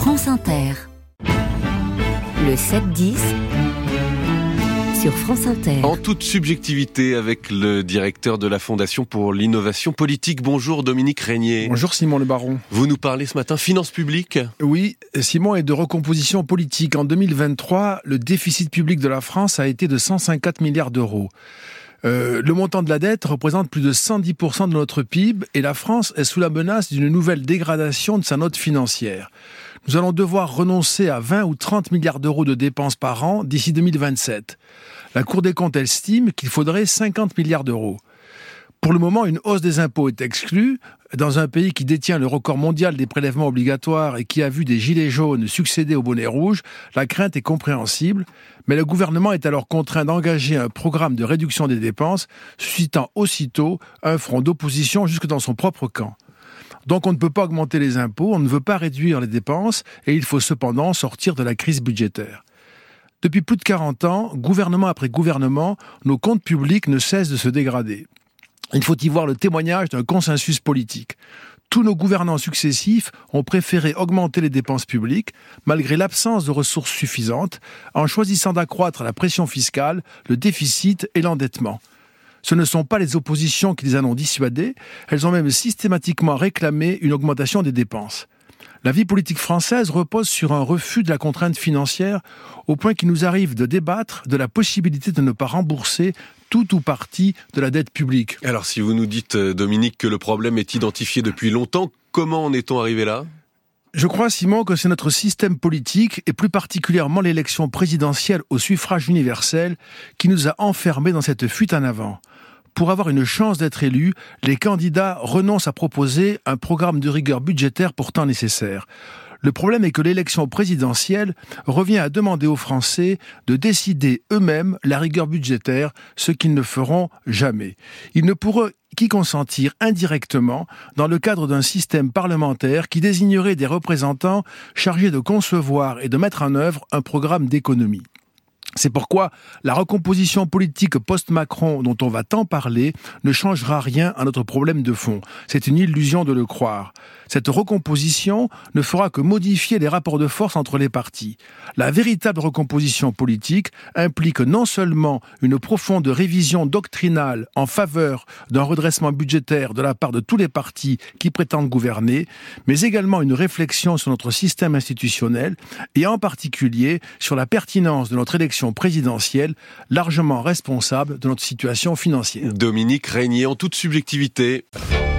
France Inter. Le 7-10 sur France Inter. En toute subjectivité avec le directeur de la Fondation pour l'innovation politique. Bonjour Dominique Régnier. Bonjour Simon Le Baron. Vous nous parlez ce matin finances publiques ? Oui, Simon, et de recomposition politique. En 2023, le déficit public de la France a été de 154 milliards d'euros. Le montant de la dette représente plus de 110% de notre PIB et la France est sous la menace d'une nouvelle dégradation de sa note financière. Nous allons devoir renoncer à 20 ou 30 milliards d'euros de dépenses par an d'ici 2027. La Cour des comptes estime qu'il faudrait 50 milliards d'euros. Pour le moment, une hausse des impôts est exclue. Dans un pays qui détient le record mondial des prélèvements obligatoires et qui a vu des gilets jaunes succéder aux bonnets rouges, la crainte est compréhensible. Mais le gouvernement est alors contraint d'engager un programme de réduction des dépenses, suscitant aussitôt un front d'opposition jusque dans son propre camp. Donc on ne peut pas augmenter les impôts, on ne veut pas réduire les dépenses, et il faut cependant sortir de la crise budgétaire. Depuis plus de 40 ans, gouvernement après gouvernement, nos comptes publics ne cessent de se dégrader. Il faut y voir le témoignage d'un consensus politique. Tous nos gouvernants successifs ont préféré augmenter les dépenses publiques, malgré l'absence de ressources suffisantes, en choisissant d'accroître la pression fiscale, le déficit et l'endettement. Ce ne sont pas les oppositions qui les en ont dissuadés, elles ont même systématiquement réclamé une augmentation des dépenses. La vie politique française repose sur un refus de la contrainte financière, au point qu'il nous arrive de débattre de la possibilité de ne pas rembourser tout ou partie de la dette publique. Alors si vous nous dites, Dominique, que le problème est identifié depuis longtemps, comment en est-on arrivé là ? Je crois, Simon, que c'est notre système politique, et plus particulièrement l'élection présidentielle au suffrage universel, qui nous a enfermés dans cette fuite en avant. Pour avoir une chance d'être élus, les candidats renoncent à proposer un programme de rigueur budgétaire pourtant nécessaire. Le problème est que l'élection présidentielle revient à demander aux Français de décider eux-mêmes la rigueur budgétaire, ce qu'ils ne feront jamais. Ils ne pourront qu'y consentir indirectement dans le cadre d'un système parlementaire qui désignerait des représentants chargés de concevoir et de mettre en œuvre un programme d'économie. C'est pourquoi la recomposition politique post-Macron dont on va tant parler ne changera rien à notre problème de fond. C'est une illusion de le croire. Cette recomposition ne fera que modifier les rapports de force entre les partis. La véritable recomposition politique implique non seulement une profonde révision doctrinale en faveur d'un redressement budgétaire de la part de tous les partis qui prétendent gouverner, mais également une réflexion sur notre système institutionnel et en particulier sur la pertinence de notre élection présidentielle, largement responsable de notre situation financière. Dominique Régnier, en toute subjectivité.